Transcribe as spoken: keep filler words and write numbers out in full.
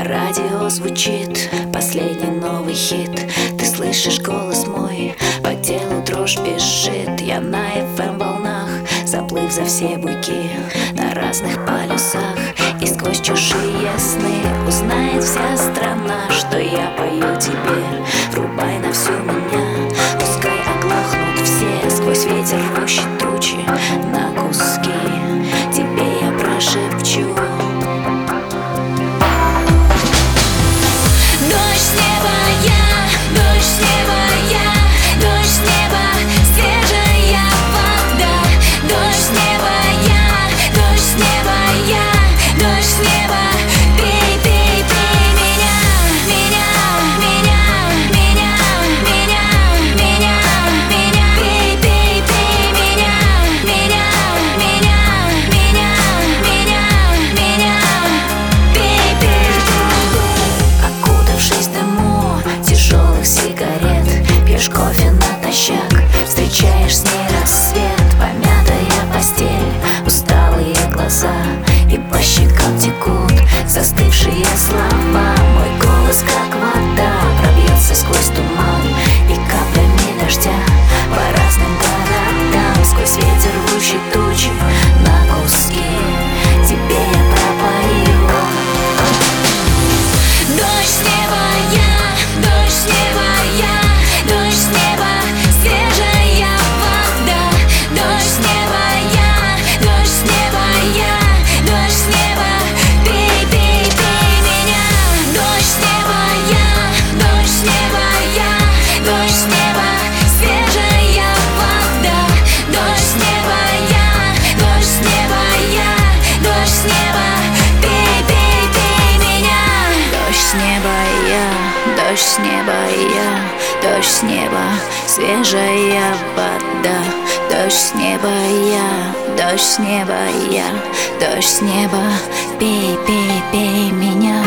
радио звучит последний новый хит. Ты слышишь голос мой, по телу дрожь бежит. Я на эф эм волнах, заплыв за все буйки на разных полюсах. И сквозь чужие сны узнает вся страна, что я пою тебе. Врубай на всю меня, пускай оглохнут все. Сквозь ветер рвущий тучи на куски тебе я прошепчу. Кофе натощак, встречаешь с ней рассвет. Помятая постель, усталые глаза, и по щекам текут застывшие слова. Мой голос, как вода, пробьется сквозь туман и каплями дождя по разным городам. Сквозь ветер рвущий тучи на куски тебе я пропою. Дождь с неба я, дождь с неба я, дождь с неба, свежая вода. Дождь с неба я, дождь с неба я, дождь с неба, пей, пей, пей меня. Дождь с неба я, дождь с неба я, дождь с неба, свежая вода. Дождь с неба я, дождь с неба я, дождь с неба, пей, пей, пей меня. Дождь с неба я, дождь с неба я, дождь с неба, свежая вода. Дождь с неба я, дождь с неба я, дождь с неба, пей, пей, пей меня.